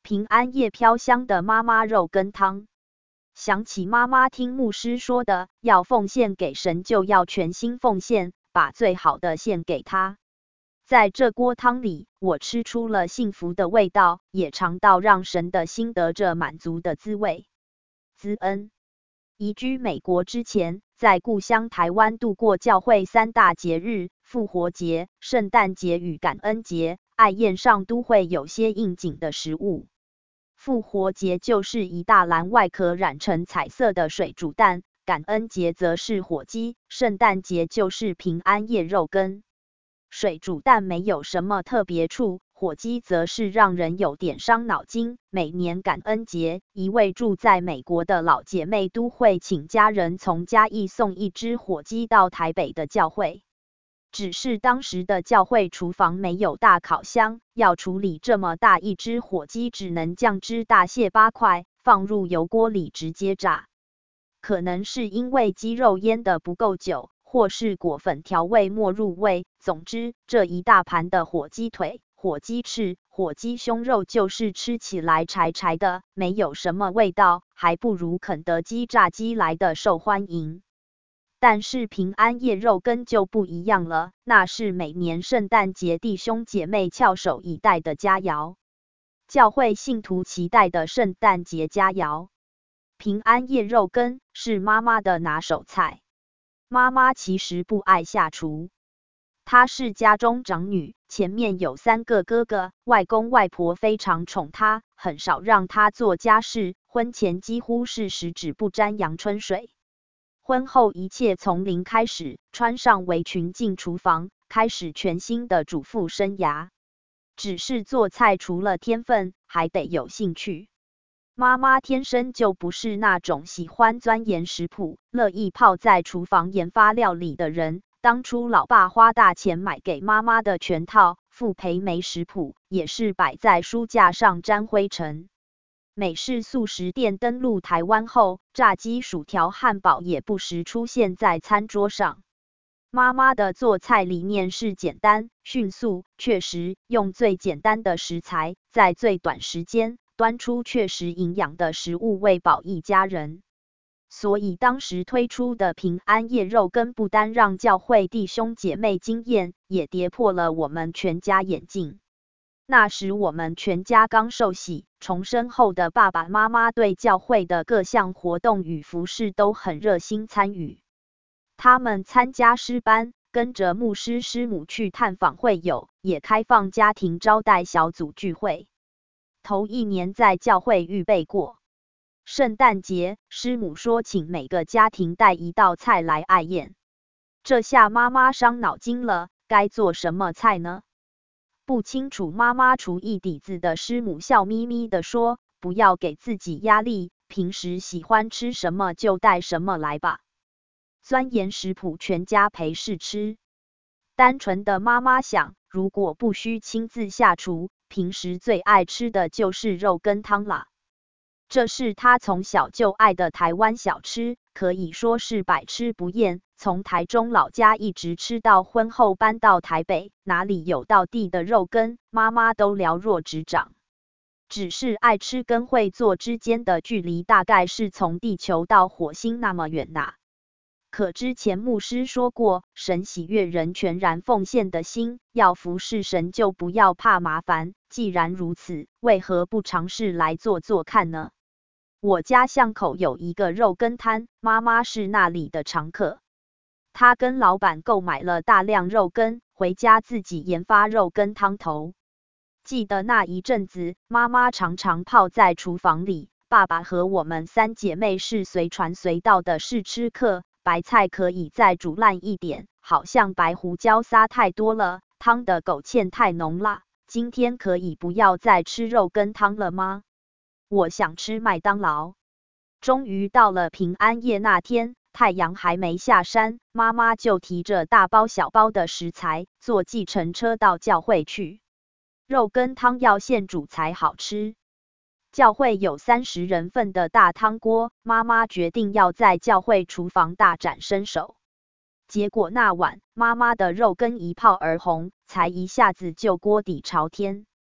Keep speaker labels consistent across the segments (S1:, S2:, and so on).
S1: 平安夜飘香的妈妈肉羹汤。想起妈妈听牧师说的，要奉献给神就要全心奉献，把最好的献给他。在这锅汤里，我吃出了幸福的味道，也尝到让神的心得着满足的滋味。滋恩。移居美国之前，在故乡台湾度过教会3大节日：复活节、圣诞节与感恩节，爱宴上都会有些应景的食物。复活节就是一大篮外壳染成彩色的水煮蛋，感恩节则是火鸡，圣诞节就是平安夜肉羹。水煮蛋没有什么特别处，火鸡则是让人有点伤脑筋。每年感恩节，一位住在美国的老姐妹都会请家人从嘉义送一只火鸡到台北的教会。只是当时的教会厨房没有大烤箱，要处理这么大一只火鸡，只能酱汁大卸8块，放入油锅里直接炸。可能是因为鸡肉腌得不够久，或是果粉调味没入味，总之这一大盘的火鸡腿、火鸡翅、火鸡胸肉就是吃起来柴柴的，没有什么味道，还不如肯德基炸鸡来的受欢迎。但是平安夜肉羹就不一样了，那是每年圣诞节弟兄姐妹翘首以待的佳肴，教会信徒期待的圣诞节佳肴。平安夜肉羹是妈妈的拿手菜。妈妈其实不爱下厨，她是家中长女，前面有3个哥哥，外公外婆非常宠她，很少让她做家事，婚前几乎是十指不沾阳春水。婚后一切从零开始，穿上围裙进厨房，开始全新的主妇生涯。只是做菜除了天分，还得有兴趣。妈妈天生就不是那种喜欢钻研食谱、乐意泡在厨房研发料理的人。当初老爸花大钱买给妈妈的全套傅培梅食谱，也是摆在书架上沾灰尘。美式速食店登陆台湾后，炸鸡、薯条、汉堡也不时出现在餐桌上。妈妈的做菜理念是简单、迅速、确实，用最简单的食材，在最短时间端出确实营养的食物，喂饱一家人。所以当时推出的平安夜肉羹不单让教会弟兄姐妹惊艳，也跌破了我们全家眼镜。那时我们全家刚受洗重生后的爸爸妈妈对教会的各项活动与服事都很热心参与。他们参加诗班，跟着牧师师母去探访会友，也开放家庭招待小组聚会。头1年在教会预备过圣诞节，师母说请每个家庭带1道菜来爱宴。这下妈妈伤脑筋了，该做什么菜呢？不清楚妈妈厨艺底子的师母笑眯眯地说，不要给自己压力，平时喜欢吃什么就带什么来吧。钻研食谱，全家陪试吃。单纯的妈妈想，如果不需亲自下厨，平时最爱吃的就是肉羹汤啦。这是她从小就爱的台湾小吃，可以说是百吃不厌，从台中老家一直吃到婚后搬到台北，哪里有道地的肉羹，妈妈都了若指掌。只是爱吃跟会做之间的距离大概是从地球到火星那么远呐。可之前牧师说过，神喜悦人全然奉献的心，要服侍神就不要怕麻烦，既然如此，为何不尝试来做做看呢？我家巷口有一个肉羹摊，妈妈是那里的常客。她跟老板购买了大量肉羹，回家自己研发肉羹汤头。记得那一阵子，妈妈常常泡在厨房里，爸爸和我们3姐妹是随传随到的试吃客。白菜可以再煮烂一点，好像白胡椒撒太多了，汤的勾芡太浓了。今天可以不要再吃肉羹汤了吗？我想吃麦当劳。终于到了平安夜那天，太阳还没下山，妈妈就提着大包小包的食材，坐计程车到教会去。肉羹汤要现煮才好吃。教会有30人份的大汤锅，妈妈决定要在教会厨房大展身手。结果那晚，妈妈的肉羹一泡而红，才一下子就锅底朝天。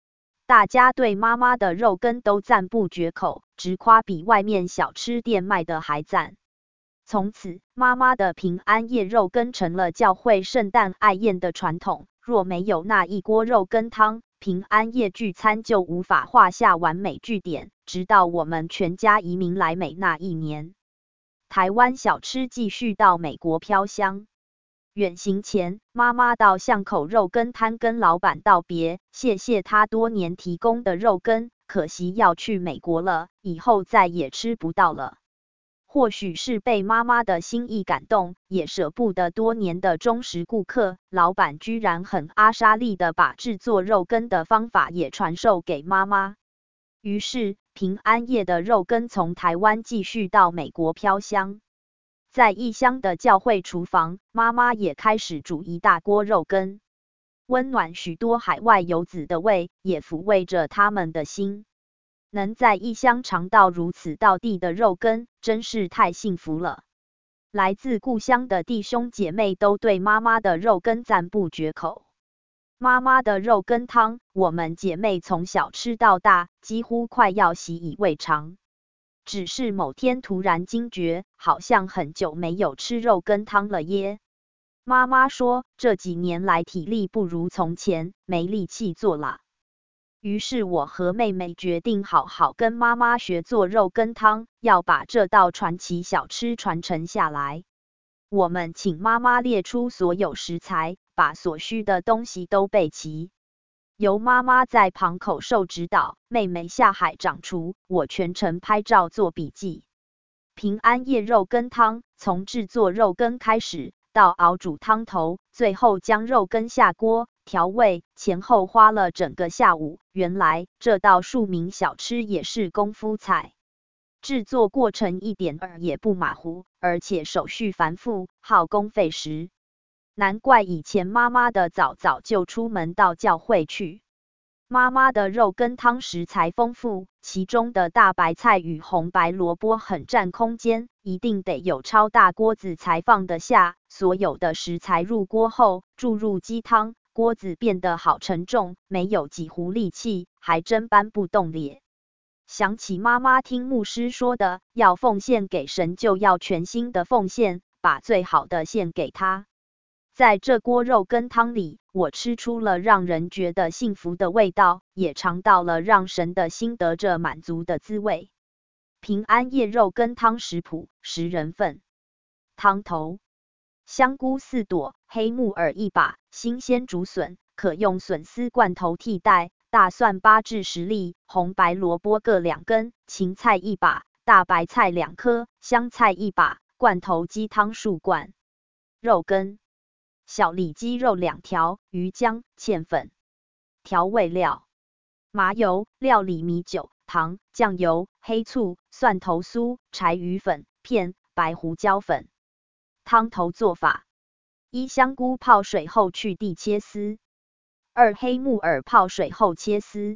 S1: 大家对妈妈的肉羹都赞不绝口，直夸比外面小吃店卖的还赞。从此，妈妈的平安夜肉羹成了教会圣诞爱宴的传统。若没有那一锅肉羹汤，平安夜聚餐就无法画下完美句点。直到我们全家移民来美那一年，台湾小吃继续到美国飘香。远行前，妈妈到巷口肉羹摊跟老板道别，谢谢他多年提供的肉羹，可惜要去美国了，以后再也吃不到了。或许是被妈妈的心意感动，也舍不得多年的忠实顾客，老板居然很阿莎力的把制作肉羹的方法也传授给妈妈。于是，平安夜的肉羹从台湾继续到美国飘香。在异乡的教会厨房，妈妈也开始煮一大锅肉羹，温暖许多海外游子的胃，也抚慰着他们的心。能在异乡尝到如此道地的肉羹，真是太幸福了。来自故乡的弟兄姐妹都对妈妈的肉羹赞不绝口。妈妈的肉羹汤，我们姐妹从小吃到大，几乎快要习以为常。只是某天突然惊觉，好像很久没有吃肉羹汤了耶。妈妈说，这几年来体力不如从前，没力气做了。于是我和妹妹决定好好跟妈妈学做肉羹汤，要把这道传奇小吃传承下来。我们请妈妈列出所有食材，把所需的东西都备齐。由妈妈在旁口授指导，妹妹下海掌厨，我全程拍照做笔记。平安夜肉羹汤，从制作肉羹开始，到熬煮汤头，最后将肉羹下锅调味，前后花了整个下午。原来这道庶民小吃也是功夫菜，制作过程一点儿也不马虎，而且手续繁复，耗工费时。难怪以前妈妈的早就出门到教会去。妈妈的肉羹汤食材丰富，其中的大白菜与红白萝卜很占空间，一定得有超大锅子才放得下。所有的食材入锅后，注入鸡汤，锅子变得好沉重，没有几壶力气，还真搬不动咧。想起妈妈听牧师说的，要奉献给神就要全心的奉献，把最好的献给他。在这锅肉羹汤里，我吃出了让人觉得幸福的味道，也尝到了让神的心得着满足的滋味。平安夜肉羹汤食谱，10人份。汤头：香菇4朵，黑木耳1把，新鲜竹笋，可用笋丝罐头替代，大蒜8至10粒，红白萝卜各2根，芹菜1把，大白菜2颗，香菜1把，罐头鸡汤数罐。肉羹：小里脊肉2条，鱼浆、芡粉。调味料：麻油、料理米酒、糖、酱油、黑醋、蒜头酥、柴鱼粉片、白胡椒粉。汤头做法：1香菇泡水后去蒂切丝；2黑木耳泡水后切丝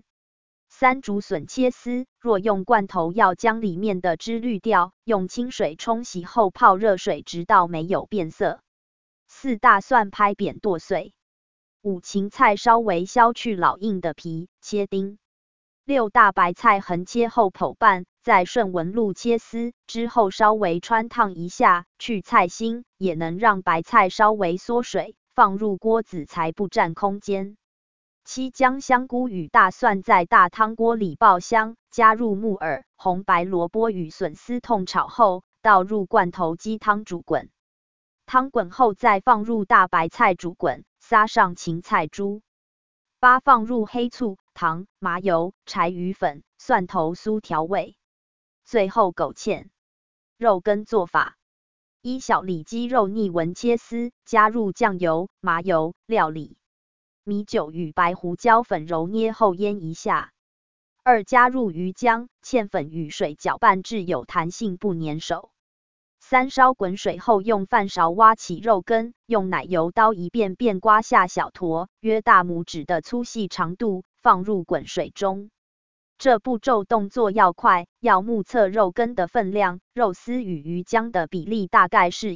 S1: ；3竹笋切丝，若用罐头要将里面的汁滤掉，用清水冲洗后泡热水直到没有变色。4大蒜拍扁剁碎，5芹菜稍微削去老硬的皮，切丁；6大白菜横切后剖瓣，再顺纹路切丝，之后稍微汆烫一下，去菜心，也能让白菜稍微缩水，放入锅子才不占空间。7将香菇与大蒜在大汤锅里爆香，加入木耳、红白萝卜与笋丝痛炒后，倒入罐头鸡汤煮滚。汤滚后再放入大白菜煮滚，撒上芹菜珠。8放入黑醋、糖、麻油、柴鱼粉、蒜头酥调味。最后勾芡。肉羹做法：1小里脊肉逆纹切丝，加入酱油、麻油、料理米酒与白胡椒粉揉捏后腌一下。2加入鱼浆、芡粉与水搅拌至有弹性不粘手。3烧滚水后，用饭勺挖起肉羹，用奶油刀一遍遍刮下小坨，约大拇指的粗细长度，放入滚水中。这步骤动作要快，要目测肉羹的分量，肉丝与鱼浆的比例大概是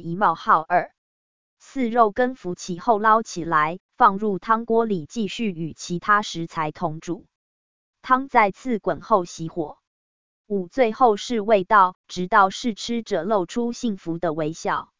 S1: 1:2。4肉羹浮起后捞起来，放入汤锅里继续与其他食材同煮。 汤再次滚后熄火。5最后是味道，直到试吃者露出幸福的微笑。